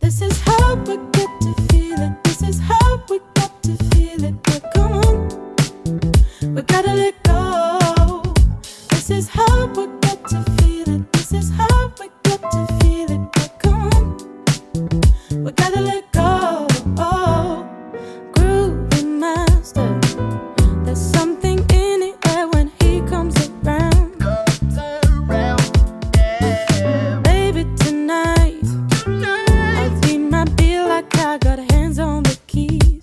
This is how we get to feel it. This is how we got to feel it. But come on, we gotta let go. This is how we got to feel it. This is how we got to feel it. But come on, we gotta let go. Groovy master, there's something in the air when he comes around. Baby, tonight I'll be my beat like I got hands on the keys.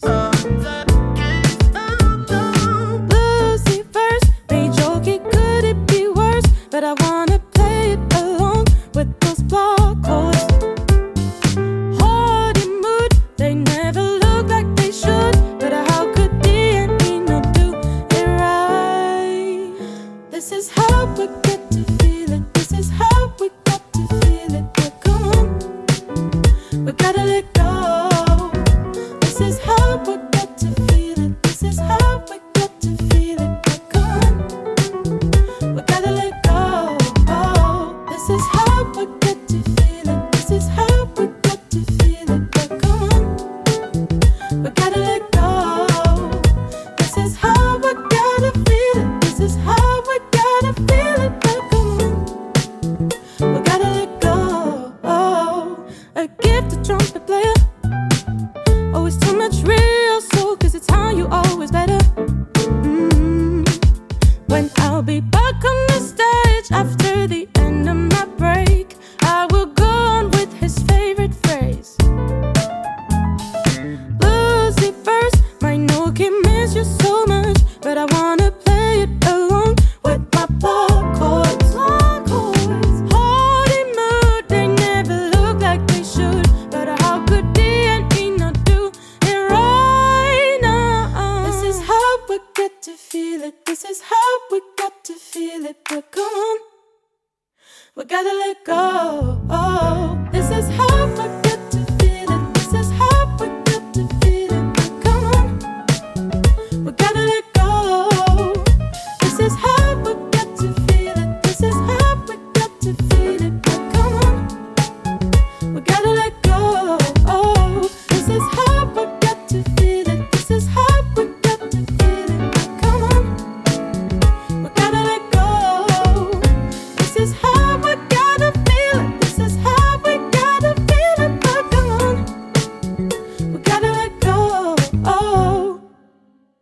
Bluesy verse, they joke it, could it be worse? But I wanna play it along with those block chords. Hardy mood, they never look like they should. But how could D&E not do it right? This is how we get to feel it. This is how we got to feel it. But come on, we gotta let go. This is how we got to feel it. This is how we got to feel it. But come on, we gotta let go. This is how we get to feel it. This is how we got to feel it. But come on, we gotta let go. This is how we gotta feel it. This is how we gotta feel it. But come on, we gotta let go. A gift to trumpet player. Oh, it's too much real soul, 'cause it's how you always better. When I'll be back on the stage after the end of my break, I will go on with his favorite phrase. Bluesy verse, might know can miss you so much, but I wanna play it along with my block chords. Hardy mood, they never look like they should. But how could D&E not do it right now? This is how we get to feel it. This is how we got to feel it. But come on, we gotta let go. This is how we